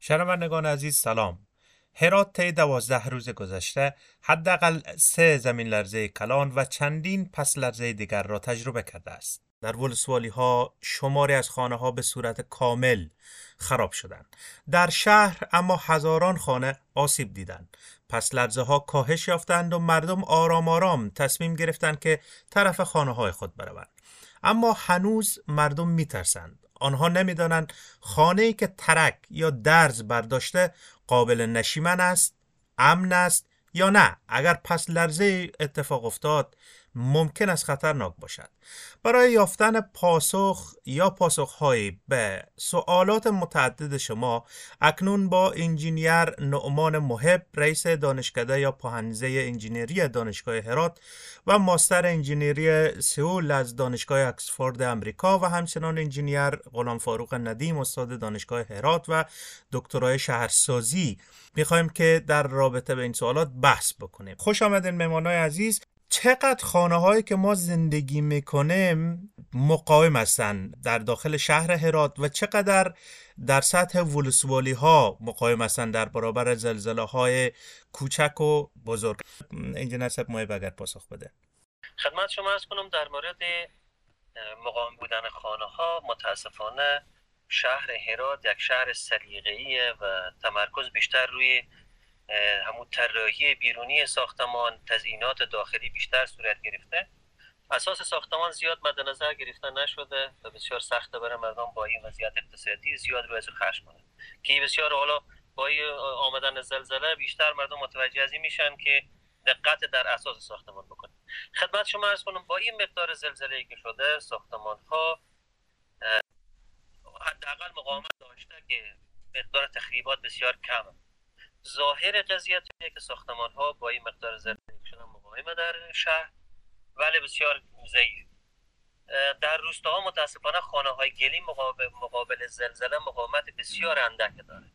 شنوندگان عزیز سلام. هرات طی 12 روز گذشته حداقل 3 زمین لرزه کلان و چندین پس لرزه دیگر را تجربه کرده است. در ولسوالی ها شماری از خانه ها به صورت کامل خراب شدند. در شهر اما هزاران خانه آسیب دیدند. پس لرزه ها کاهش یافتند و مردم آرام آرام تصمیم گرفتند که طرف خانه های خود بروند. اما هنوز مردم میترسند. آنها نمیدانند خانه‌ای که ترک یا درز برداشته قابل نشیمن است، امن است یا نه. اگر پس لرزه اتفاق افتاد ممکن است خطرناک باشد. برای یافتن پاسخ یا پاسخ‌هایی به سوالات متعدد شما اکنون با انجینیر نعمان محب، رئیس دانشکده یا پاهنزه انجینری دانشگاه هرات و ماستر انجینری سئول از دانشگاه اکسفورد امریکا و همچنان انجینیر غلام فاروق ندیم استاد دانشگاه هرات و دکترای شهرسازی می‌خوایم که در رابطه به این سوالات بحث بکنیم. خوش آمدین مهمانای عزیز. چقدر خانه‌هایی که ما زندگی میکنیم مقاوم هستند در داخل شهر هرات و چقدر در سطح ولسوالی ها مقاوم هستند در برابر زلزله های کوچک و بزرگ؟ انجینر صاحب محب اگر پاسخ بده. خدمت شما عرض کنم در مورد مقاوم بودن خانه ها، متاسفانه شهر هرات یک شهر سلیقه‌ایه و تمرکز بیشتر روی همون طراحی بیرونی ساختمان، تزیینات داخلی بیشتر صورت گرفته. اساس ساختمان زیاد مد نظر گرفته نشده و بسیار سخته برای مردم با این وضعیت اقتصادی زیاد روی از خرج کنند که بسیار حالا با آمدن زلزله بیشتر مردم متوجه از این میشن که دقت در اساس ساختمان بکنن. خدمت شما عرض کنم با این مقدار زلزله‌ای که شده ساختمان ها حداقل مقاومت داشته که مقدار تخریبات بسیار کمه. ظاهر قضیه اینه که ساختمان ها با این مقدار زلزله شدن مقاومه در شهر ولی بسیار ضعیف. در روستاها متاسفانه خانه های گلی مقابل زلزله مقاومت بسیار اندک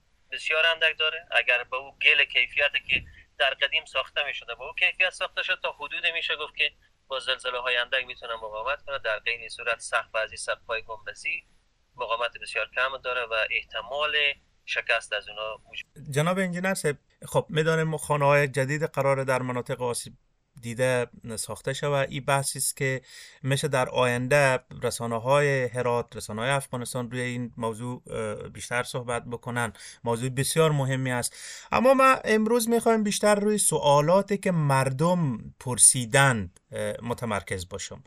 داره. اگر به او گل کیفیتی که در قدیم ساخته می شده با او کیفیت ساخته شد تا حدود میشه گفت که با زلزله های اندک میتونه مقاومت کنه. در غیر صورت سقف های گنبدی مقاومت بسیار کم داره و احتمال شکست از اونا موجود. جناب انجینر صاحب، خب میدانیم خانه‌های جدید قرار در مناطق آسیب دیده ساخته شود. این بحثی است که میشه در آینده رسانه‌های هرات، رسانه‌های افغانستان روی این موضوع بیشتر صحبت بکنن. موضوع بسیار مهمی است. اما ما امروز میخوایم بیشتر روی سوالاتی که مردم پرسیدند متمرکز باشم.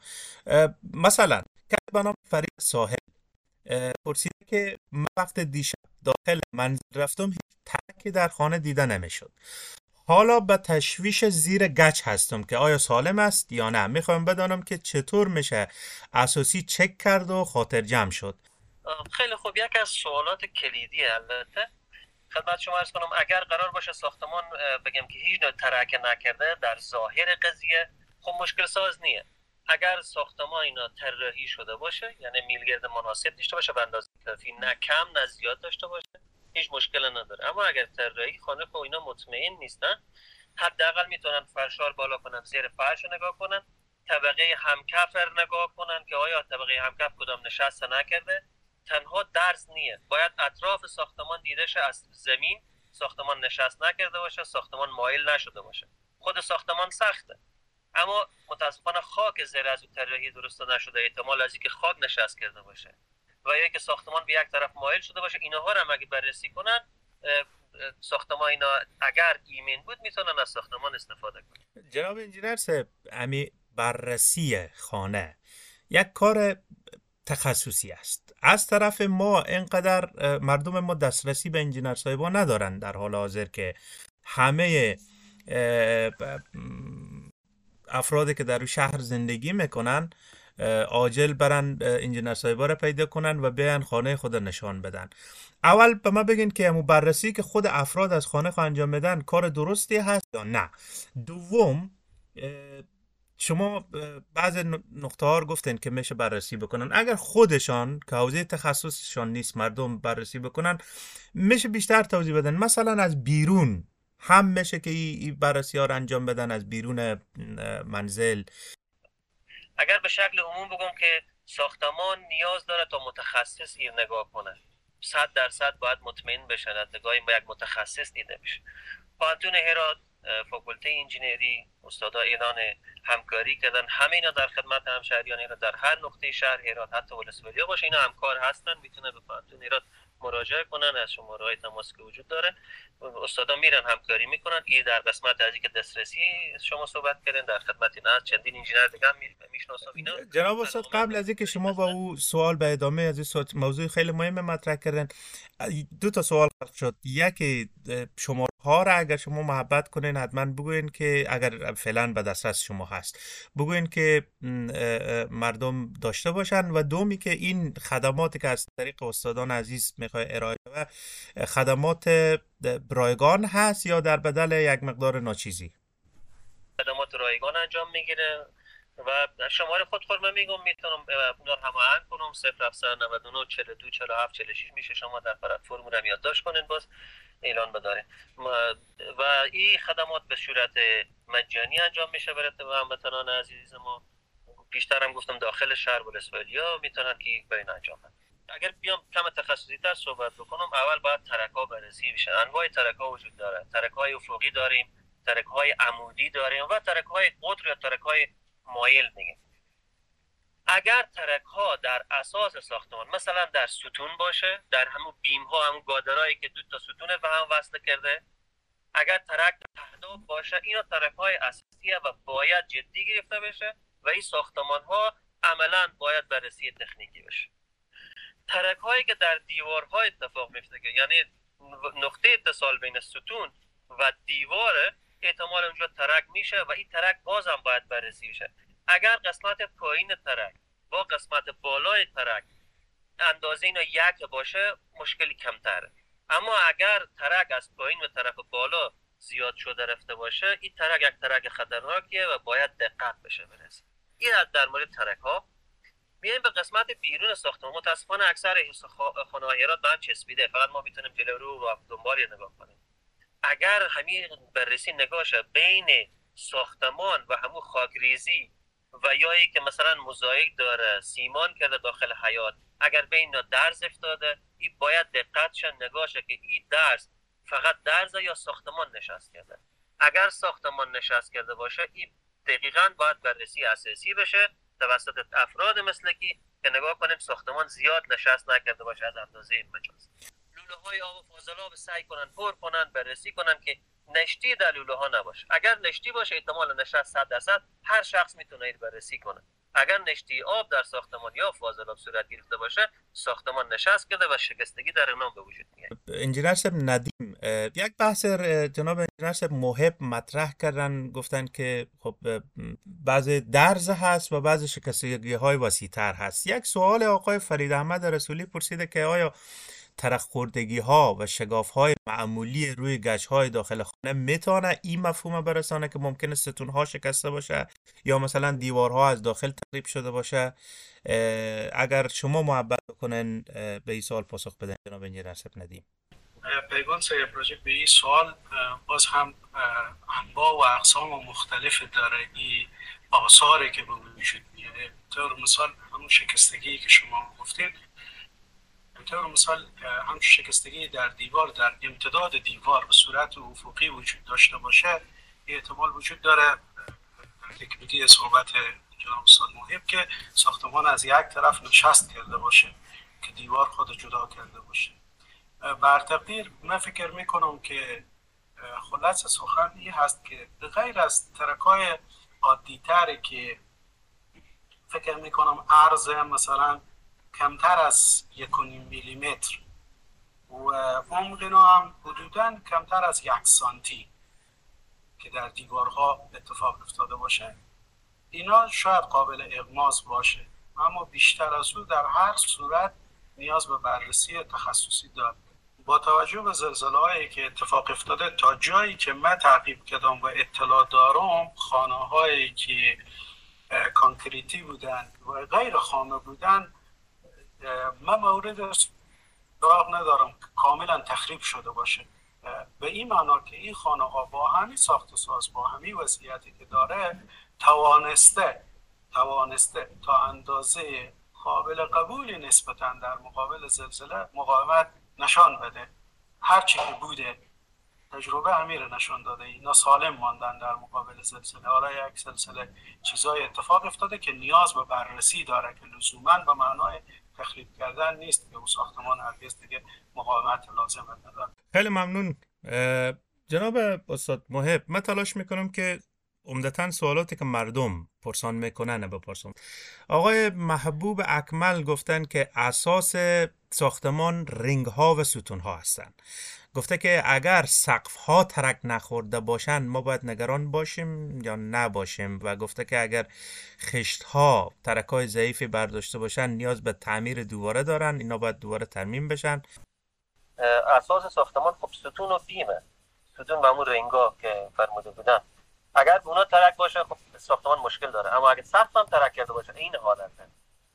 مثلا کسی به نام فرید صاحب پرسیده که من وقت دیشب داخل منزل رفتم هیچ ترکی در خانه دیده نمیشد. حالا به تشویش زیر گچ هستم که آیا سالم است یا نه. میخوایم بدانم که چطور میشه اساسی چک کرد و خاطر جمع شد. خیلی خوب. یک از سوالات کلیدی البته خدمت شما عرض کنم اگر قرار باشه ساختمان بگم که هیچ نوع ترک نکرده در ظاهر قضیه خب مشکل ساز نیه. اگر ساختمان اینا طراحی شده باشه یعنی میلگرد مناسب داشته باشه، به اندازه کافی، نه کم نه زیاد داشته باشه، هیچ مشکلی نداره. اما اگر طراحی خانه خب اینا مطمئن نیستن، حداقل میتونن فرشار بالا کنن، زیر فرش نگاه کنن، طبقه همکف نگاه کنن که آیا طبقه همکف کدام نشسته نکرده. تنها درز نیه، باید اطراف ساختمان دیده شه، از زمین ساختمان نشست نکرده باشه، ساختمان مایل نشده باشه. خود ساختمان سخته اما متاسفانه خاک زیر از طراحی درست نشده، احتمال از اینکه خاک نشست کرده باشه و یا که ساختمان به یک طرف مایل شده باشه. اینها رو هم اگه بررسی کنن ساختمان اینا اگر ایمن بود میتونن از ساختمان استفاده کنن. جناب انجینر صاحب، امی بررسی خانه یک کار تخصصی است. از طرف ما اینقدر مردم ما دسترسی به انجینر صاحبا ندارن در حال حاضر که همه افرادی که در شهر زندگی میکنن عاجل برن انجینر صاحبا را پیدا کنن و بیان خانه خود نشان بدن. اول به ما بگین که همون بررسی که خود افراد از خانه خود انجام بدن کار درستی هست یا نه. دوم، شما بعض نقطه ها رو گفتین که میشه بررسی بکنن. اگر خودشان که حوزه تخصصشان نیست مردم بررسی بکنن میشه بیشتر توضیح بدن. مثلا از بیرون هم میشه که این بررسی ها رو انجام بدن از بیرون منزل. اگر به شکل عموم بگم که ساختمان نیاز داره تا متخصص این نگاه کنه. 100% باید مطمئن بشن، از نگاه یک متخصص دیده بشه. پانتون هرات، فاکولته انجینری، استادا اعلان همکاری کردن، همه اینا در خدمت همشهریان اینا در هر نقطه شهر هرات، حتی ولسوالی‌ها باشه، اینا همکار هستن، میتونن به پانتون هرات مراجعه کنن. از شماره‌های تماس که وجود داره استادا میرن همکاری میکنن. این در قسمت از اینکه دسترسی شما صحبت کردن، در خدمت اینا از چندین انجینر دیگه هم میشناسم اینا. جناب استاد، قبل از اینکه شما با او سوال به ادامه از این موضوع خیلی مهم مطرح کردن، دو تا سوال خلق شد. یکی شماره ها را اگر شما محبت کنین حتما بگوین که اگر فعلا به دسترس شما هست بگوین که مردم داشته باشن، و دومی که این خدماتی که از طریق استادان عزیز میخوای ارائه و خدمات رایگان هست یا در بدل یک مقدار ناچیزی؟ خدمات رایگان انجام میگیره و شماره خود من میگم میتونم اونا رو هماهنگ کنم. 0799 42 47 46 میشه. شما در پلتفرم رو یادداشت کنین، باز اعلان بدارین. و این خدمات به صورت مجانی انجام میشه برای هموطنان عزیز ما. پیشترم گفتم داخل شهر ولسوالیا میتونن که یک بین انجام بدن. اگر بیام کم تخصصی تر صحبت بکنم، اول باید ترک‌ها بررسی بشه. انواع ترک‌ها وجود داره. ترک‌های افقی داریم، ترک‌های عمودی داریم و ترک‌های قطر یا ترک‌های مایل میگیم. اگر ترک‌ها در اساس ساختمان، مثلا در ستون باشه، در همون بیم‌ها، همون گادرایی که دو تا ستون به هم وصل کرده، اگر ترک اهداف باشه، اینا ترک‌های اساسیه و باید جدی گرفته بشه و این ساختمان‌ها عملاً باید بررسی تکنیکی بشه. ترک‌هایی که در دیوارها اتفاق میفته، یعنی نقطه اتصال بین ستون و دیواره، احتمال اونجا ترک میشه و این ترک بازم باید بررسی بشه. اگر قسمت پایین ترک با قسمت بالای ترک اندازه اینا یک باشه، مشکلی کمتره. اما اگر ترک از پایین و طرف بالا زیاد شده رفته باشه، این ترک یک ترک خطرناکیه و باید دقت بشه برسه. این در مورد ترک ها. بیایم به قسمت بیرون ساختمان. متاسفانه اکثر خانه‌های هرات به هم چسبیده، فقط ما میتونیم جلو رو و دنبال نگاه کنیم. اگر همین بررسی نگاشه بین ساختمان و همون خاکریزی و یا ای که مثلا موزاییک داره، سیمان کرده داخل حیاط، اگر بین درز افتاده، این باید دقت شه نگاشه که این درز فقط درز یا ساختمان نشست کرده. اگر ساختمان نشست کرده باشه، این دقیقاً باید بررسی اساسی بشه توسط افراد مسلکی که نگاه کنیم ساختمان زیاد نشست نکرده باشه از اندازه مجاز. لوله های آب و فاضلاب سعی کنن پر کنن، بررسی کنن که نشتی در لوله ها نباشه. اگر نشتی باشه، احتمال نشست 100%، هر شخص میتونه این بررسی کنه. اگر نشتی آب در ساختمان یا فاضلاب صورت گرفته باشه، ساختمان نشست کرده و شکستگی در اونام به وجود میاد. انجینر صاحب ندیم یک بحث جناب انجینر صاحب محب مطرح کردن، گفتن که خب بعض درز هست و بعض شکستگی های وسیع‌تر هست. یک سوال آقای فرید احمد رسولی پرسیده که آیا ترک خوردگی ها و شگاف های معمولی روی گچ های داخل خانه میتونه این مفهوم برسانه که ممکنه ستون ها شکسته باشه یا مثلا دیوارها از داخل تخریب شده باشه؟ اگر شما محبت کنن به این سوال پاسخ بدن جناب انجینر صاحب ندیم. پیگان صاحب راجع به این سوال باز هم انواع و اقسام مختلف داره. این آثاری که به وجود میاد، طور مثال همون شکستگی که شما گفتید، طور مثال هم شکستگی در دیوار، در امتداد دیوار به صورت افقی وجود داشته باشه، احتمال وجود داره تکنیکی صحبت جناب استاد محب که ساختمان از یک طرف نشست کرده باشه که دیوار خود جدا کرده باشه. بر تقدیر من فکر میکنم که خلاصه سخن این هست که غیر از ترکای عادی تری که فکر میکنم عرض مثلا کمتر از 1.5 میلیمتر و عمق هم حدوداً کمتر از 1 سانتی که در دیوارها اتفاق افتاده باشه، اینا شاید قابل اغماض باشه، اما بیشتر از او در هر صورت نیاز به بررسی تخصصی داره. با توجه به زلزله‌هایی که اتفاق افتاده، تا جایی که من تعقیب کردم و اطلاع دارم، خانه‌هایی که کانکریتی بودن و غیر خانه بودن، من مورد سراغ ندارم که کاملا تخریب شده باشه. به این معنا که این خانه‌ها با همین ساخت و ساز، با همین وضعیتی که داره، توانسته تا اندازه قابل قبولی نسبتاً در مقابل زلزله مقاومت نشان بده. هرچی که بوده تجربه همین نشان داده اینا سالم ماندن در مقابل زلزله. حالا یک سلسله چیزای اتفاق افتاده که نیاز به بررسی داره که لزوما به معنای تخریب کردن نیست که اون ساختمان هرگز دیگه مقاومت لازم نداره. خیلی ممنون جناب استاد محب. من تلاش میکنم که عمدتاً سوالاتی که مردم پرسان میکنن بپرسم. آقای محبوب اکمل گفتن که اساس ساختمان رینگ ها و ستون ها هستن. گفته که اگر سقف ها ترک نخورده باشن ما باید نگران باشیم یا نباشیم، و گفته که اگر خشت ها ترک های ضعیفی برداشته باشن نیاز به تعمیر دوباره دارن، اینا باید دوباره ترمیم بشن. اساس ساختمان خب ستون و بیمه، ستون و همون رنگا که فرموده بودن، اگر اونا ترک باشه خب ساختمان مشکل داره، اما اگر سقف هم ترک کرده باشه این حالته.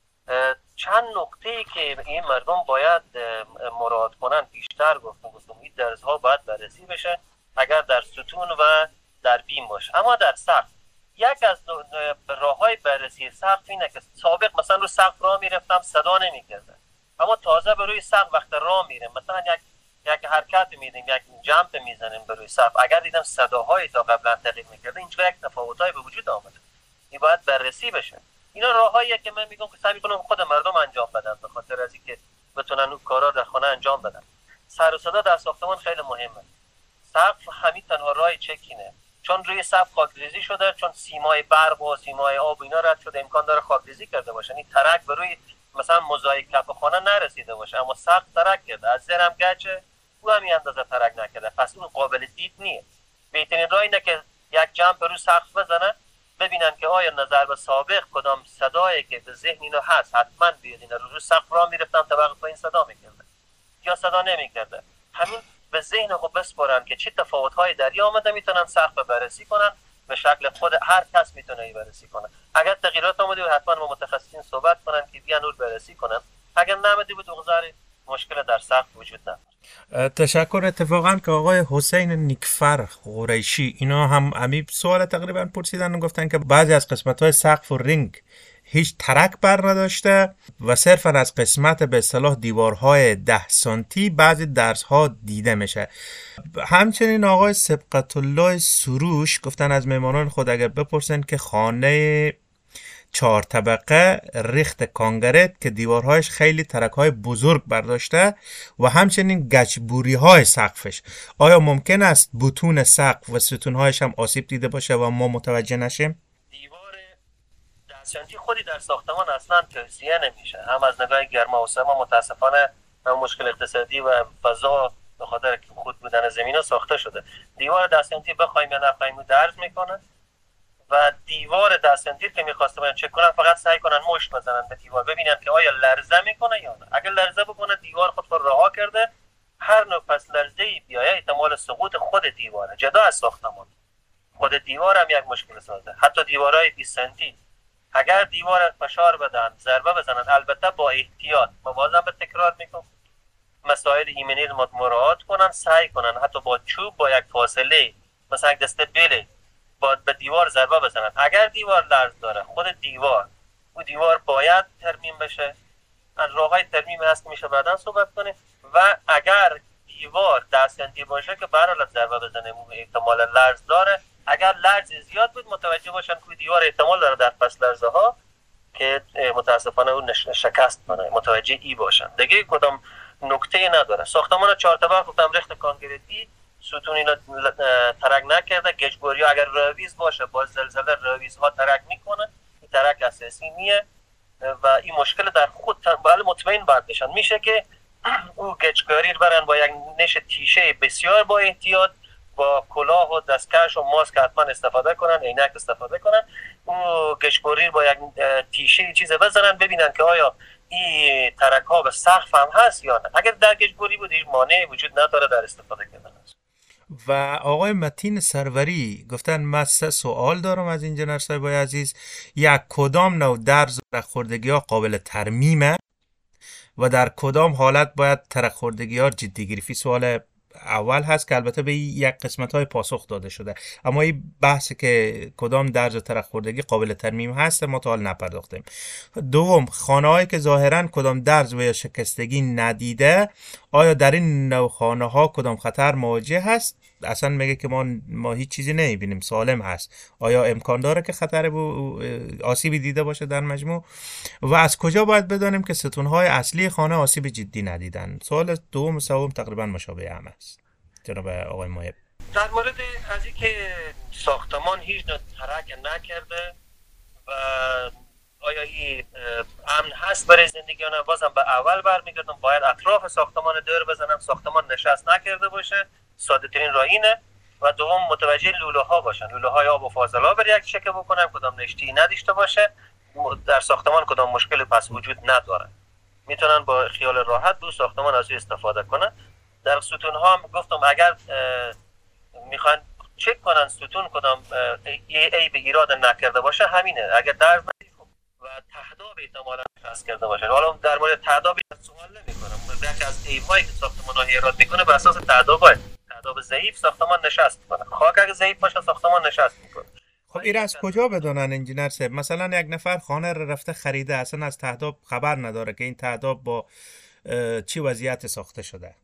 چند نکته که این مردم باید مراعات کنن بیشتر گفتم این درزها باید بررسی بشه اگر در ستون و در بیم باشه. اما در سقف یک از راههای بررسی سقف اینه که سابق مثلا رو سقف راه میرفتم صدا نمیکرده، اما تازه به روی سقف وقت راه میرم مثلا یک حرکت میدیم، یک جمپ میزنیم به روی سقف، اگر دیدم صداهایی تا قبلا تغییر میکرده اینجا یک تفاوتایی به وجود آمده، این باید بررسی بشه. اینا راههاییه که من میگم که سعی میکنم خود مردم انجام بدن به خاطر از اینکه بتونن اون کارا در خانه انجام بدن. سر و صدا در ساختمان خیلی مهمه. سقف همین تنها راه چکینه، چون روی سقف خاکریزی شده، چون سیمای برق و سیمای آب و اینا رد شده امکان داره خاکریزی کرده باشه، این ترک به روی مثلا موزاییک کف خانه نرسیده باشه، اما سقف ترک کرده، از زیرم گچه او همین اندازه ترک نکرده، پس اون قابل دید نیست. بهترین راه اینه که یک جمپ رو سقف بزنه ببینن که آیا نظر به سابق کدام صدایی که به ذهن اینو هست حتما بیاد اینا رو سقف راه میرفتن طبقه پایین صدا میکرده یا صدا نمیکرده، همین به ذهن خود بسپارن که چه تفاوت‌های در آمده میتونن سقف بررسی کنن، به شکل خود هر کس میتونه بررسی کنه. اگر تغییرات اومده حتما با متخصصین صحبت کنن که بیان اون بررسی کنن، اگر نمیده بود بگذاری مشکل در سقف وجود نداره. تشکر. اتفاقا که آقای حسین نیکفر قریشی اینا هم امی سوال تقریبا پرسیدن و گفتن که بعضی از قسمت‌های سقف و رینگ هیچ ترک بر نداشته و صرفا از قسمت به اصطلاح دیوارهای 10 سانتی بعضی درزها دیده میشه. همچنین آقای سبقت الله سروش گفتن از مهمانان خود اگر بپرسن که خانه 4 طبقه ریخت کانکریت که دیوارهایش خیلی ترک‌های بزرگ برداشته و همچنین گچبوری‌های سقفش، آیا ممکن است بطون سقف و ستون‌هایش هم آسیب دیده باشه و ما متوجه نشیم؟ دیوار 10 سانتی خودی در ساختمان اصلا توصیه نمیشه، هم از نگاه گرما و سرما متاسفانه هم مشکل اقتصادی و فضا به خاطر خود بودن زمین‌ها ساخته شده. دیوار 10 سانتی بخوایم یا نخوایم درز میکنه و دیوار 10 سانتی که می‌خواستم چک کنن فقط سعی کنن مشت بزنن به دیوار ببینن که آیا لرزه میکنه یا نه. اگر لرزه بکنه دیوار خود رو رها کرده، هر نوع پس لرزه‌ای بیاید احتمال سقوط خود دیواره جدا از ساختمان. خود دیوار هم یک مشکل سازه. حتی دیوارهای 20 سانتی اگر دیوار فشار بدن ضربه بزنن، البته با احتیاط، ما بازم به تکرار میگم مسائل ایمنی رو مراعات کنن، سعی کنن حتی با چوب با یک فاصله مثلا یک دسته بله به دیوار ضربه بزنن. اگر دیوار لرز داره خود دیوار باید ترمیم بشه. از راههای ترمیم هست که میشه بعداً صحبت کنیم. و اگر دیوار 10 سانتی باشه که برای ضربه بزنه احتمال لرز داره، اگر لرز زیاد بود متوجه باشن که دیوار احتمال داره در پس لرزه ها که متاسفانه اون شکست کنه، متوجه ای باشن. دیگه کدام نکته نداره. ساختمان 4 طبقه گفتم ریخت کانکریتی، ستون اینا ترک نکرده، گچبوری اگر رویز باشه با زلزله رویزها ترک میکنه، این ترک اساسی نیه و این مشکل در خود بله مطمئن باید بشن. میشه که او گچبوری برن با یک نش تیشه بسیار با احتیاط، با کلاه و دستکش و ماسک حتما استفاده کنن، عینک استفاده کنن، او گچبوری با یک تیشه چیز بزنن ببینن که آیا این ترک ها به سقف هم هست یا نه. اگر در گچبوری بود هیچ مانعی وجود نداره در استفاده کردن. و آقای متین سروری گفتن من 3 سوال دارم از انجینر صاحب عزیز. یک، کدام نوع درز و ترک‌خوردگی ها قابل ترمیمه و در کدام حالت باید ترک‌خوردگی ها جدی گرفت؟ سوال اول هست که البته به یک قسمت های پاسخ داده شده، اما این بحث که کدام درز و ترک‌خوردگی قابل ترمیم هست ما تا حال نپرداختیم. دوم، خانه هایی که ظاهرا کدام درز و یا شکستگی ندیده آیا در این نوع خانه ها کدام خطر مواجه هست؟ اصلا میگه که ما هیچ چیزی نمیبینیم، سالم هست. آیا امکان داره که خطر آسیبی دیده باشه در مجموع؟ و از کجا باید بدانیم که ستونهای اصلی خانه آسیب جدی ندیدن؟ سوال دوم و سوم تقریبا مشابه هم است جناب آقای مایب. در مورد از اینکه ساختمان هیچ نوع ترک نکرده و آیا این امن هست برای زندگی یا نه، بازم به اول برمیگردم، باید اطراف ساختمان دور بزنم، ساختمان نشست نکرده باشه، ساده ترین راه اینه. و دوم متوجه لوله ها باشن، لوله های آب و فاضلاب بر یک شکل بکنن، کدام نشتی نداشته باشه، در ساختمان کدام مشکلی پس وجود نداره، میتونن با خیال راحت دو ساختمان از استفاده کنن. در ستون ها هم گفتم اگر میخوان چک کنن ستون کدام عیب ایراد نکرده باشه، همینه. اگر درز و تهداب احتمالاً نشست کرده باشه. حالا در مورد تهداب سوال نمی‌کنم. یکی از عیب‌هایی که ساختمان‌ها ایراد میکنه بر اساس تهداب ضعیف ساختمان نشست میکنه. خاک اگه ضعیف باشه ساختمان نشست میکنه. خب این از کجا بدونن انجینر صاحب؟ مثلا یک نفر خانه رو رفته خریده، اصلا از تهداب خبر نداره که این تهداب با چی وضعیت ساخته شده.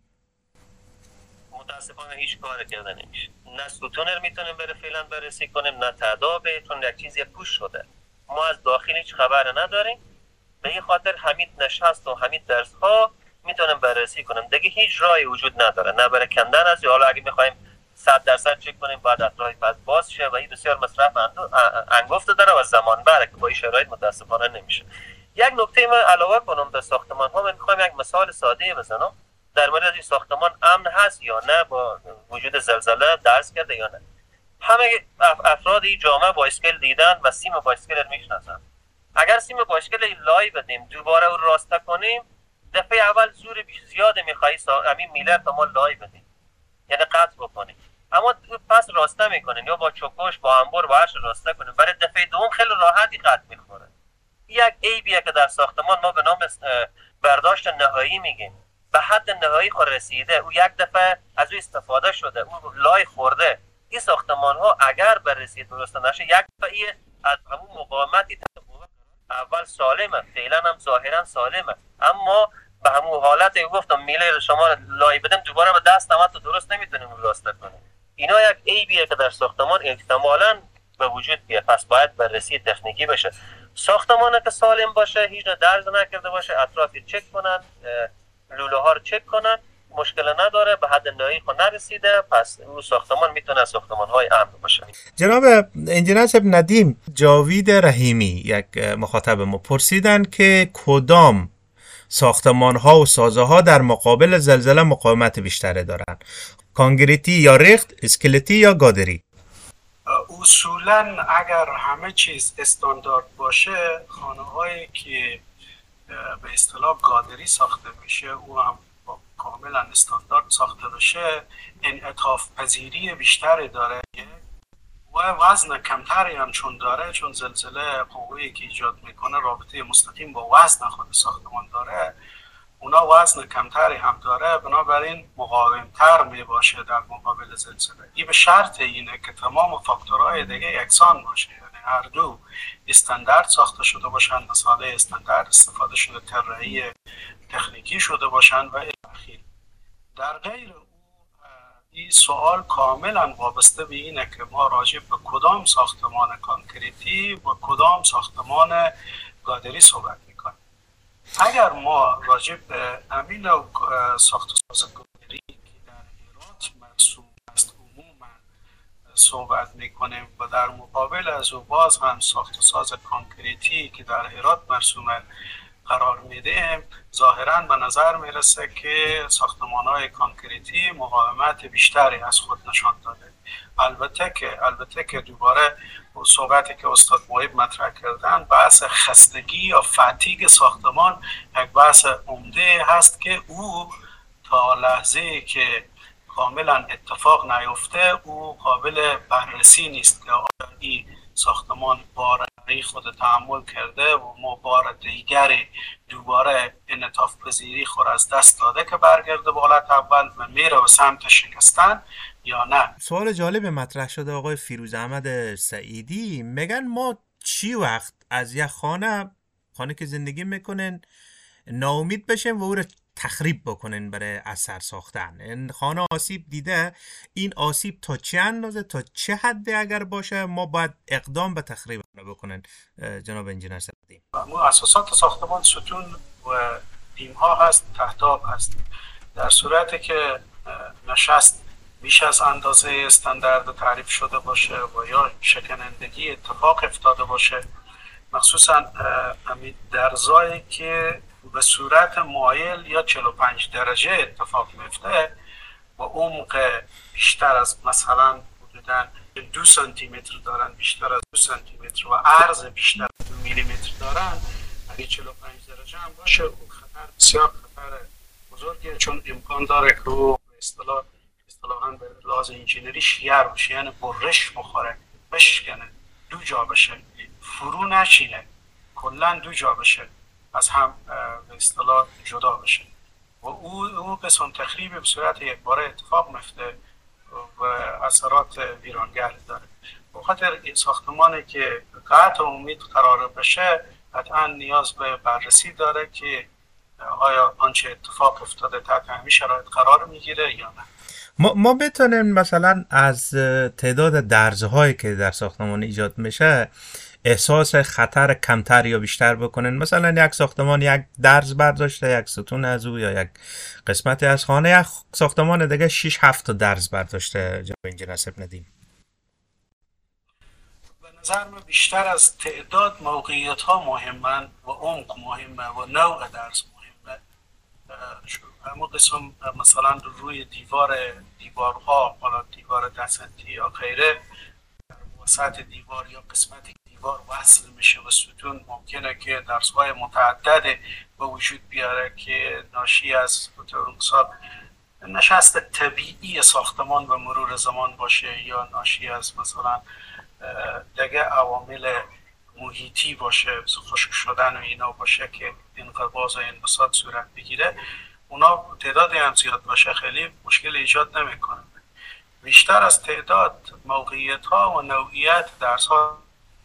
متاسفانه هیچ کاری کرده نمیشه. نه ستون میتونیم بره فعلا بررسی کنیم، نه تهداب، چون یک چیزی پوش شده. ما از داخل هیچ خبر نداریم. به این خاطر همین نشست و همین درس ها میتونیم بررسی کنیم. دیگه هیچ راهی وجود نداره، نه برای کندن از حالا اگه میخوایم 100% چک کنیم بعد از راهی بعد باز شه و این بسیار مصرف انگفت داره و زمان بره که با این شرایط متاسفانه نمیشه. یک نکته من علاوه کنم در ساختمان ها، من میخوام یک مثال ساده بزنم در مورد این ساختمان امن هست یا نه، با وجود زلزله درس کرده یا نه. همه افراد این جامعه بایسکل دیدن و سیم بایسکل رو میشناسن. اگر سیم بایسکل لای بدیم دوباره او راسته کنیم، دفعه اول زور زیاد میخوایی همین میلر تا ما لای بدیم، یعنی قطع بکنیم. اما پس راسته میکنین یا با چکش با انبر با هرچی راسته کنیم، برای دفعه دوم خیلی راحتی قطع میخوره. یک عیبیه که در ساختمان ما به نام برداشت نهایی میگیم. به حد نهایی خود رسیده، او یک دفعه از او استفاده شده، او لای خورده. این ساختمان ها اگر بررسی درست نشه، یک دفعه از همون مقاومتی اول سالمه، فعلا هم ظاهرا سالمه، اما به همون حالت گفتم میله شما لای بدیم دوباره به دست تو درست نمیتونیم راسته کنیم. اینا یک عیبیه که در ساختمان احتمالاً به وجود بیاد، پس باید بررسی تکنیکی بشه. ساختمان که سالم باشه، هیچ درز نکرده باشه، اطرافی چک کنن، لوله ها رو چک کنن، مشکل نداره، به حد نهایی خود نرسیده، پس اون ساختمان میتونه ساختمان های امن باشه. جناب انجینر صاحب ندیم جاوید رحیمی یک مخاطب ما پرسیدن که کدام ساختمان ها و سازه ها در مقابل زلزله مقاومت بیشتری دارن؟ کانکریتی یا ریخت، اسکلتی یا گادری؟ اصولا اگر همه چیز استاندارد باشه، خانه هایی که به اصطلاح گادری ساخته میشه او هم کاملا استاندارد ساخته بشه، انعطاف پذیری بیشتری داره و وزن کمتری هم چون داره، چون زلزله قوه‌ای که ایجاد میکنه رابطه مستقیم با وزن خود ساختمان داره، اونا وزن کمتری هم داره، بنابراین مقاومتر میباشه در مقابل زلزله. این به شرط اینه که تمام فاکتورهای دیگه یکسان باشه، یعنی هر دو استاندارد ساخته شده باشن، مساله استاندارد استفاده شده، طراحی تکنیکی شده باشن و الاخیر. در غیر او این سوال کاملا وابسته به اینه که ما راجع به کدام ساختمان کانکریتی و کدام ساختمان گادری صحبت میکنیم. اگر ما راجع به امین و ساخت و ساز گادری که در هرات مرسوم است عموما صحبت میکنیم و در مقابل از او باز هم ساخت و ساز کانکریتی که در هرات مرسوم قرار میدیم، ظاهراً به نظر میرسه که ساختمان‌های کانکریتی مقاومت بیشتری از خود نشان داده. البته که دوباره صحبتی که استاد محب مطرح کردن، بحث خستگی یا فتیگ ساختمان یک بحث عمده هست که او تا لحظه‌ای که کاملا اتفاق نیفته او قابل بررسی نیست که آیا این ساختمان بار خود تحمل کرده و ما بار دیگری دوباره انعطاف پذیری خود از دست داده که برگرده به حالت اول و میره به سمت شکستن یا نه. سوال جالب مطرح شده آقای فیروز احمد سعیدی، میگن ما چی وقت از یک خانه که زندگی میکنن ناامید بشیم و او رو تخریب بکنین برای اثر ساختن. این خانه آسیب دیده، این آسیب تا چه اندازه، تا چه حد اگر باشه ما باید اقدام به تخریب بکنن؟ جناب انجینر صدیم. اساسات ساختمان ستون و بیم ها هست، تهداب هست. در صورتی که نشست بیش از اندازه استاندارد تعریف شده باشه و یا شکنندگی اتفاق افتاده باشه، مخصوصا درزایی که به صورت مایل یا 45 درجه اتفاق میفته و عمق بیشتر از مثلا حدوداً 2 سانتی متر دارن، بیشتر از 2 سانتی متر و عرض بیشتر از 2 میلی متر دارن، اگه 45 درجه هم باشه اون خطر بسیار خطر بزرگه، چون امکان داره که او اصطلاحاً به لحاظ انجینری شیر باشه، یعنی برش بخوره، بشکنه، دو جا بشه، فرو نشینه، کلا دو جا بشه، از هم به اصطلاح جدا بشه و او قسم تخریب به صورت یک باره اتفاق میفته و اثرات ویرانگر داره. بخاطر ساختمانی که قطع امید قرار بشه قطعا نیاز به بررسی داره که آیا آنچه اتفاق افتاده تحت همین شرایط قرار میگیره یا نه. ما بتونیم مثلا از تعداد درزهایی که در ساختمان ایجاد میشه احساس خطر کمتر یا بیشتر بکنن؟ مثلا یک ساختمان یک درز برداشته، یک ستون از او یا یک قسمتی از خانه، یک ساختمان دیگه 6-7 درز برداشته. جناب انجینر ندیم، به نظر من بیشتر از تعداد موقعیت ها مهمن و عمق مهمه و نوع درز مهمه. همون قسم مثلا روی دیوارها، حالا دیوار 10 سانتی یا غیره، وسط دیوار یا قسمتی دیوار وصل میشه و ستون ممکنه که درزهای متعدد به وجود بیاره که ناشی از مثال نشست طبیعی ساختمان به مرور زمان باشه یا ناشی از مثلا دیگه عوامل محیطی باشه، خشک شدن و اینا باشه که انقباض و انبساط صورت بگیره. اونا تعدادی هم زیاد باشه خیلی مشکل ایجاد نمیکنه. بیشتر از تعداد موقعیت ها و نوعیت درس‌ها.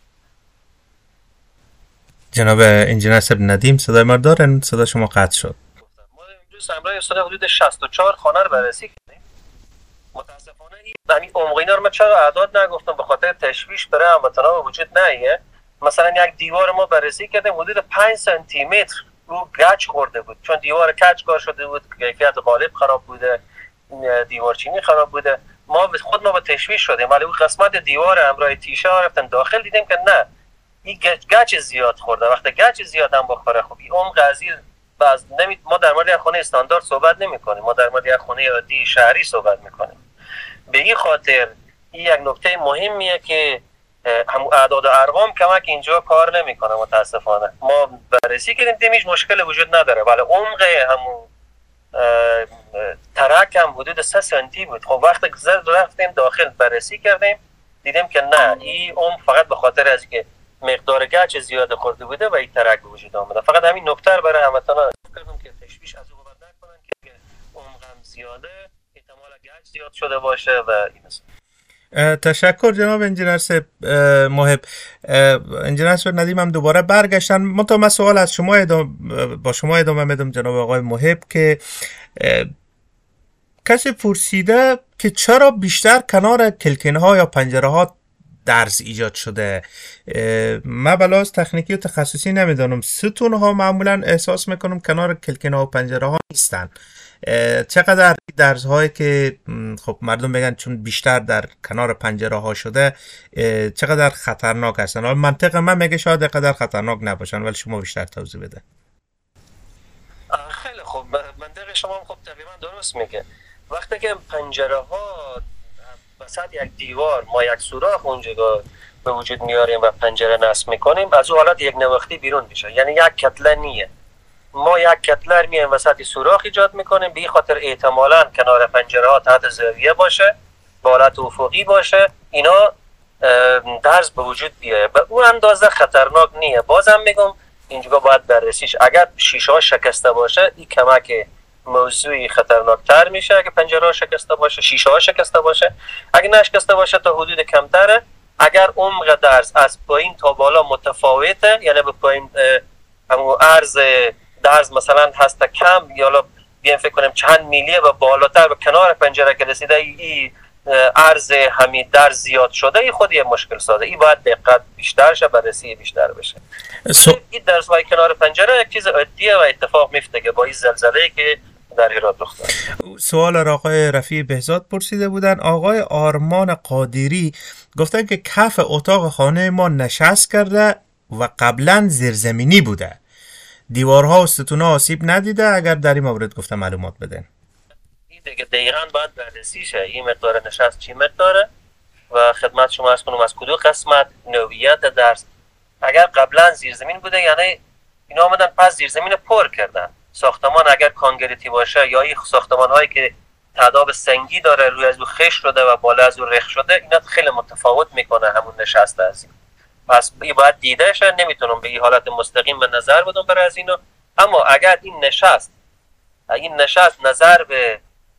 جناب انجینر ندیم صدای ما دارن؟ صدا شما قطع شد. ما امروز همراه استاد حدود 64 خانه رو بررسی کردیم. متاسفانه این عمق اینا رو من چرا اعداد نگفتم، به خاطر تشویش برای هموطنا وجود نیه. مثلا یک دیوار ما بررسی کردیم حدود 5 سانتی متر رو گچ خورده بود، چون دیوار کجکار شده بود، کیفیت قالب خراب بوده، دیوار چینی خراب بوده. ما به تشویش شدیم، ولی اون قسمت دیوار همراه تیشه رفتن داخل، دیدیم که نه، این گچ زیاد خورده. وقتی گچ زیاد هم بخوره خب این عمق از این ما در مورد یک خانه استاندارد صحبت نمی کنیم، ما در مورد یک خانه عادی شهری صحبت میکنیم. به این خاطر این یک نکته مهمیه که هم اعداد و ارقام کمک اینجا کار نمیکنه. متاسفانه ما بررسی کردیم دیمیش مشکل وجود نداره، ولی عمق همون ترک هم حدود 3 سانتی بود. خب وقتی رفتیم داخل بررسی کردیم دیدیم که نه، این عمق فقط به خاطر از که مقدار گچ زیاد خورده بوده و این ترک وجود آمده. فقط همین نکته برای هموطنا کردم که تشویش از او بابت نکنن که عمق هم زیاده، احتمال گچ زیاد شده باشه و این مثلا. تشکر جناب انجینر محب. انجینر ندیم هم دوباره برگشتن. من سوال از شما با شما ادامه میدم جناب آقای محب که کسی پرسیده که چرا بیشتر کنار کلکین ها یا پنجره ها درز ایجاد شده. من بلاز تکنیکی و تخصصی نمیدانم، ستون ها معمولا احساس میکنم کنار کلکین ها و پنجره ها نیستن. چقدر درزهایی که خب مردم بگن چون بیشتر در کنار پنجره ها شده چقدر خطرناک هستن؟ منطق من میگه شاید قدر خطرناک نباشن، ولی شما بیشتر توضیح بده. خیلی خوب، منطق شما هم خب تقریبا درست میگه. وقتی که پنجره ها وسط یک دیوار ما یک سوراخ اونجا به وجود میاریم و پنجره نصب میکنیم، از اون حالت یک نواختی بیرون میشه، یعنی یک کتله نیه. ما یک کتلر میایم وسط سوراخ ایجاد میکنیم، به این خاطر احتمالاً کنار پنجره ها تحت زاویه باشه، به حالت افقی باشه، اینا درز به وجود بیایه. به اون اندازه خطرناک نیه. بازم میگم اینجا باید بررسیش. اگر شیشه ها شکسته باشه این کمک موضوعی خطرناکتر میشه. اگه پنجره ها شکسته باشه، شیشه ها شکسته باشه، اگه نشکسته باشه تا حدود کمتره. اگر عمق درز از پایین تا بالا متفاوته، یعنی به پایین همون عرض درز مثلا هست کم یا بیایم فکر کنیم چند میلیه و بالاتر به کنار پنجره که رسیده این عرض همین در زیاد شده، این خود یه مشکل سازه. این باید دقت بیشتر شه، بررسی بیشتر بشه. این در وای کنار پنجره یک چیز عادیه و اتفاق میفته که با این زلزله‌ای که در هرات رخ داد. سوال را آقای رفیع بهزاد پرسیده بودن. آقای آرمان قادری گفتن که کف اتاق خانه ما نشست کرده و قبلا زیرزمینی بوده، دیوارها و ستونها آسیب ندیده. اگر در این مورد گفته معلومات بدن. این دیگه دقیقاً باید بررسی شه این مقدار نشست چی مقداره و خدمت شما عرض کنم از کدوم قسمت، نوعیت درس. اگر قبلا زیرزمین بوده یعنی اینا آمدن پس زیرزمین پر کردن. ساختمان اگر کانکریتی باشه یا این ساختمان هایی که تعداد سنگی داره روی از او خش شده و بالا از او رخ شده، اینا خیلی متفاوت میکنه همون نشست از این. پس این باید دیده شه. نمیتونم به این حالت مستقیم به نظر بدم برای از اینو. اما اگر این نشست نظر به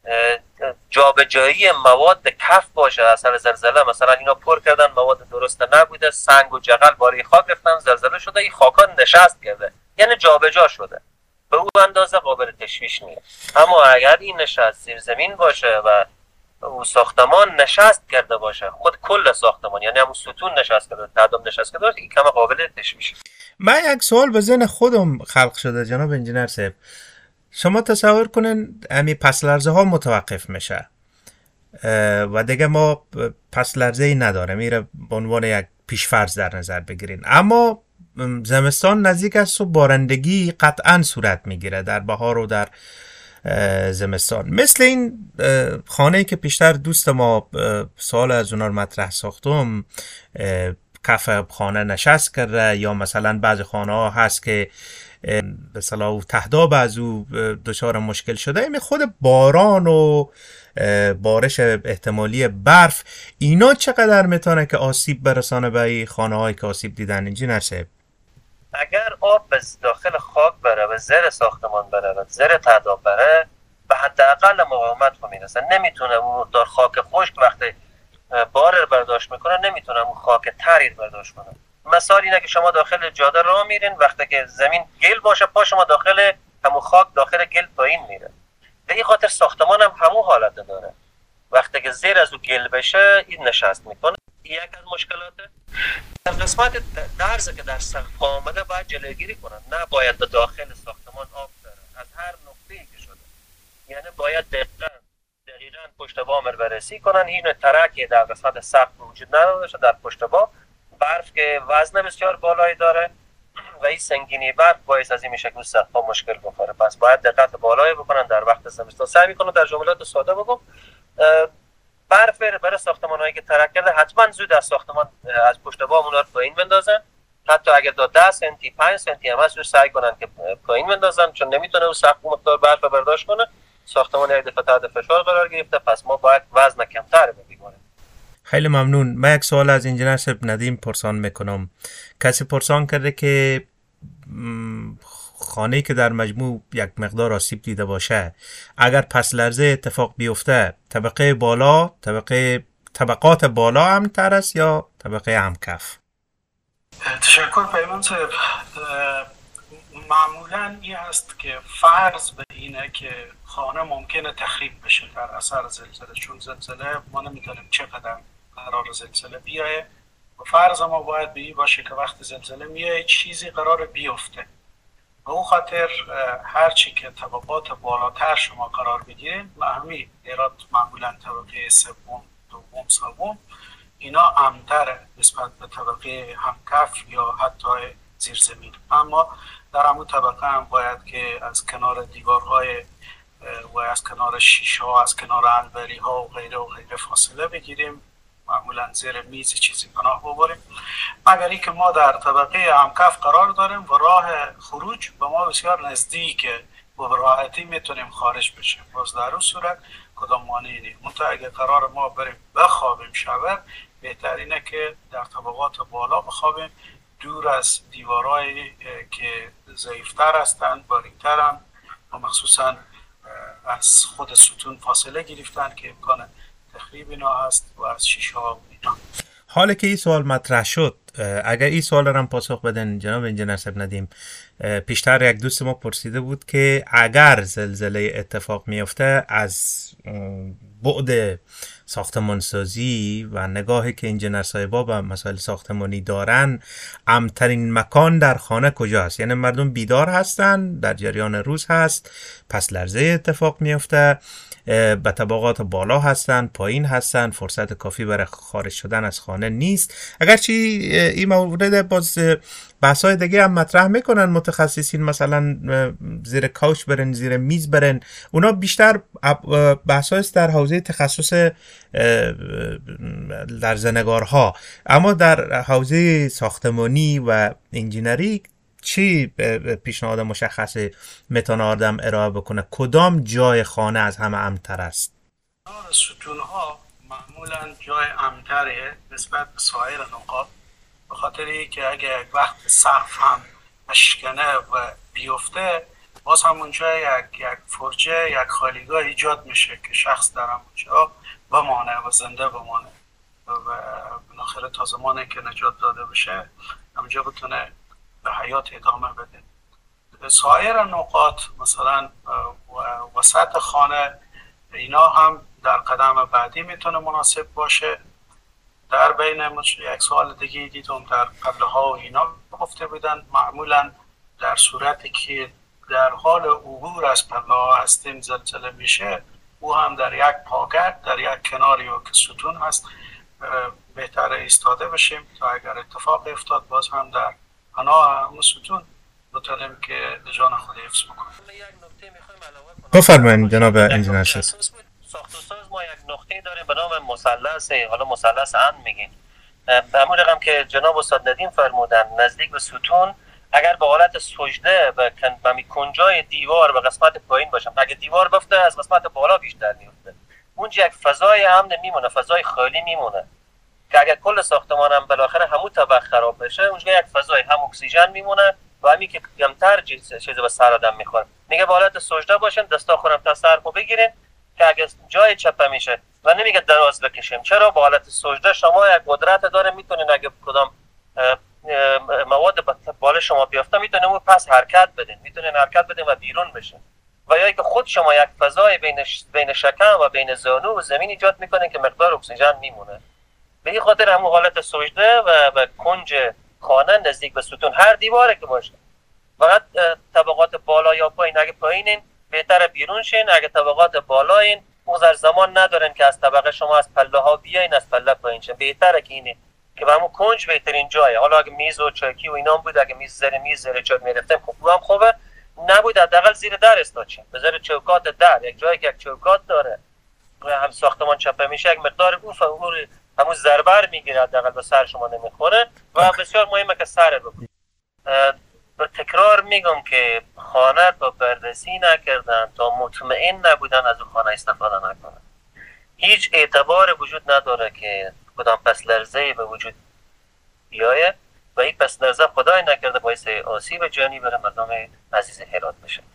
جابجایی مواد کف باشه اثر زلزله، مثلا اینا پر کردن مواد درست نبوده، سنگ و جغل باری خاک رفتن، زلزله شده، این خاکا نشست کرده یعنی جابجا شده، به اون اندازه قابل تشویش نیست. اما اگر این نشست زیر زمین باشه و اون ساختمان نشست کرده باشه، خود کل ساختمان یعنی همون ستون نشست کرده، تعداد نشست کرده باشه، این کم قابل تشویش. من یک سوال به ذهن خودم خلق شده جناب انجینر صاحب. شما تصور کنین امی پس لرزه ها متوقف میشه و دیگه ما پس لرزه ای نداره، میره به عنوان یک پیشفرض در نظر بگیرین، اما زمستان نزدیک است و بارندگی قطعا صورت میگیره در بهار و در زمستان. مثل این خانه‌ای که پیشتر دوست ما سوال از اونا رو مطرح ساختم، کف خانه نشست کرده، یا مثلا بعض خانه ها هست که به صلاح تهداب از او دچار مشکل شده. این خود باران و بارش احتمالی برف، اینا چقدر میتونه که آسیب برسانه به خانه هایی که آسیب دیدن انجینر صاحب؟ اگر آب به داخل خاک بره و زیر ساختمان بره و زیر تهداب بره، به حداقل مقاومت رو میرسه. نمیتونه اون دار خاک خشک وقتی بار رو برداشت میکنه، نمیتونه اون خاک تری رو برداشت کنه. مثال اینه که شما داخل جاده راه میرین، وقتی که زمین گل باشه پا شما داخل همون خاک داخل گل پایین میره. به این خاطر ساختمان هم همون حالت داره، وقتی که زیر از اون گل بشه این نشست میکنه. یک از مشکلاته. در قسمت درزه که در سقف آمده باید جلوگیری کنن، نه باید به داخل ساختمان آب بره از هر نقطه‌ای که شده. یعنی باید دقیقاً پشت بام بررسی کنن. این ترکی در قسمت سقف وجود نداشته در پشت بام. برف که وزن بسیار بالایی داره و این سنگینی برف باعث از این میشه که سقف‌ها مشکل بخوره. پس باید دقت بالایی بکنن در وقت زمستان. سعی میکنم در جملات ساده بگم. برف برای ساختمان‌هایی که ترک کرده حتما زود از ساختمان از پشت بام اونها رو پایین بندازن. حتی اگر تا 10 سانتی 5 سانتی هم هست سعی کنن که پایین بندازن، چون نمیتونه اون سقف مقدار برف برداشت کنه. ساختمان یک دفعه تحت فشار قرار گرفته، پس ما باید وزن کمتر بگیریم. خیلی ممنون. من یک سوال از انجینر صاحب ندیم پرسان میکنم. کسی پرسان کرده که خانه‌ای که در مجموع یک مقدار آسیب دیده باشه، اگر پس لرزه اتفاق بیفته، طبقات بالا امن‌تر است یا طبقه همکف؟ تشکر پیمان صاحب. معمولا این هست که فرض به اینه که خانه ممکنه تخریب بشه در اثر زلزله، چون زلزله ما نمیدونیم چقدر قرار زلزله بیایه و فرض ما باید به این باشه که وقتی زلزله میایه چیزی قرار بیفته. به اون خاطر هرچی که طبقات بالاتر شما قرار بگیرین، همین هرات معمولا طبقه سوم، دوم، سوم، اینا امن‌تره نسبت به طبقه همکف یا حتی زیرزمین. اما در همون طبقه هم باید که از کنار دیوارهای و از کنار شیشه ها، از کنار البری ها و غیره فاصله بگیریم، معمولا زیر میز چیزی پناه ببریم، مگر اینکه ما در طبقه همکف قرار داریم و راه خروج به ما بسیار نزدیکه و به راحتی میتونیم خارج بشیم. باز در اون صورت کدام مانعی نیست. منتها اگه قرار ما بریم بخوابیم شب، بهتر اینه که در طبقات بالا بخوابیم، دور از دیوارهایی که ضعیفتر هستند، باریک‌ترن و مخصوصا از خود ستون فاصله گرفتن که امکان تخریب اینا هست و از شیشه ها اینا. حالا که این سوال مطرح شد، اگر این سوال را هم پاسخ بدن جناب انجینر صاحب ندیم، پیشتر یک دوست ما پرسیده بود که اگر زلزله اتفاق میفته از بعد ساختمانسازی و نگاهی که انجینر صاحبا به مسائل ساختمانی دارن، امن‌ترین مکان در خانه کجاست؟ یعنی مردم بیدار هستن، در جریان روز هست، پس لرزه اتفاق میفته، به طبقات بالا هستن، پایین هستن، فرصت کافی برای خارج شدن از خانه نیست. اگرچه این مورد باز بحث‌های دیگه هم مطرح میکنن متخصصین، مثلا زیر کوچ برن، زیر میز برن، اونا بیشتر بحث‌های است در حوزه تخصص لرزه‌نگارها. اما در حوزه ساختمانی و انجینری چی پیشنهاد مشخصی میتونه آدم ارائه بکنه؟ کدام جای خانه از همه امن‌تر است؟ ستون ها معمولا جای امن‌تره نسبت به سایر نقاط، به خاطر که اگه یک وقت سقف هم بشکنه و بیفته، باز همونجا یک فرجه، یک خالیگاه ایجاد میشه که شخص در همونجا بمانه و زنده بمانه و بالاخره تا زمانی که نجات داده بشه همونجا بتونه به حیات ادامه بده. سایر نقاط مثلا وسط خانه، اینا هم در قدم بعدی میتونه مناسب باشه. در بین یک سوال دیگه دیدم در قبله ها و اینا گفته بودن معمولا در صورتی که در حال عبور از پله ها هستیم زلزله میشه، او هم در یک پاگرد در یک کناری که ستون هست بهتر ایستاده بشیم تا اگر اتفاق افتاد باز هم در پناه همون ستون بتونیم که جان خود حفظ بکنیم. بفرمایید جناب انجینر صاحب. ساخت و ساز ما یک نقطه داریم به نام مثلث، حالا مثلث امن میگیم. به همون رقم که جناب استاد ندیم فرمودن نزدیک به ستون اگر به حالت سجده به کنجای دیوار و قسمت پایین باشم، اگر دیوار بفته از قسمت بالا بیشتر میفته، اونجا یک فضای امن میمونه، فضای خالی میمونه که اگر کل ساختمان هم بالاخره همون طبقه خراب بشه، اونجا یک فضای هم اکسیژن میمونه و همین که کمتر چیز به سر آدم میخوره. میگه به حالت سجده باشین، دستا خورم تا سرکو بگیرین که اگه جای چپه میشه و نمیگه دراز بکشیم. چرا؟ با حالت سجده شما یک قدرت داره، میتونین اگه کدام مواد بالا شما بیافته میتونین اون پس حرکت بدین، میتونین حرکت بدین و بیرون بشین. و یا که خود شما یک فضای بین شکم و بین زانو و زمین ایجاد میکنین که مقدار اکسیژن میمونه. به این خاطر همون حالت سجده و کنج خانه نزدیک به ستون هر دیواره که باشه، فقط طبقات بالا یا پایین، اگه پایینین بهتره بیرون شین، اگه طبقات بالایین مقدار زمان ندارن که از طبقه شما از پله ها بیاین، از پله پایین شین. بهتره که اینه که همون کنج بهترین جایه. حالا اگه میز و چوکی و اینا بود، اگه میز زیر چوک میرفتیم خب هم خوبه، نبود حداقل زیر در استاد شین، به زیر چوکات در، یک جایی که یک چوکات داره هم ساختمان چپه میشه، یک مقدار اون همون ضربه میگیره، حداقل به سر شما نمیخوره و بسیار مهمه که سر بکنید. به تکرار میگم که خانه تا بررسی نکردن، تا مطمئن نبودن از اون خانه استفاده نکنن. هیچ اعتبار وجود نداره که کدام پس لرزه به وجود بیایه و این پس لرزه خدای نکرده باعث آسیب جانی برای مردم عزیز هرات بشه.